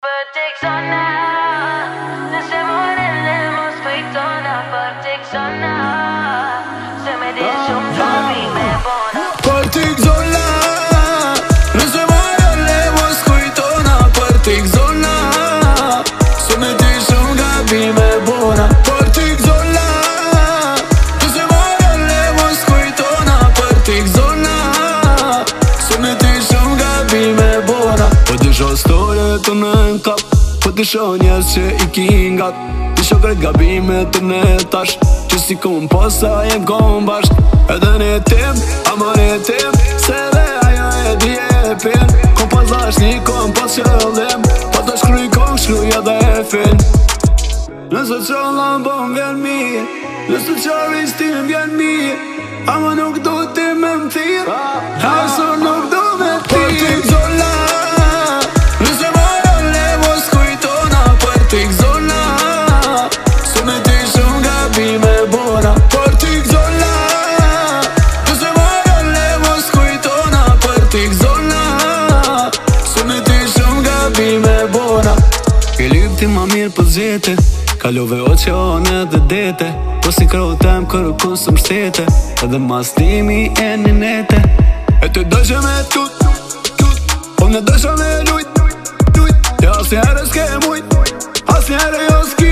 Për tek sona, nëse morele mos fejtona. Për tek sona, se me di shumë gabi me bona. Për tek zona, nëse morele mos kujtona. Për tek zona, se me di shumë gabi me bona. Për tek zona, nëse morele mos kujtona. Për tek zona, se me di shumë gabi me bona. Po të shoh story të në kap, po të shoh njerëz që i kingat. Të shoh kret gabime të në tash, që si kom posa jem kom bashk. Edhe në tim, ama në tim, se dhe ajo e di e pin. Kom pas dashni, kom pas qëllim, pa të shkruj kom shkruj edhe e fin. Nëse qëllan po m'vjen mirë, nëse qaris ti m'vjen mirë, ama nuk du ti me m'thirë, haso nuk du me t'thirë. Për tek zona, nëse morele mos kujtona. Për tek zona, se me di shumë gabi me bona. Për tek zona, nëse morele mos kujtona. Për tek zona, se me di shumë gabi me bona. Ke lyp ti ma mirë për zete, kalove oqeane dhe dete, po si krotem kërë kusë më shtete, edhe mas timi e një nete. E të dëshë me tut, po në dëshë me lujt, ja as njerë s'ke mujt, as njerë jo s'ki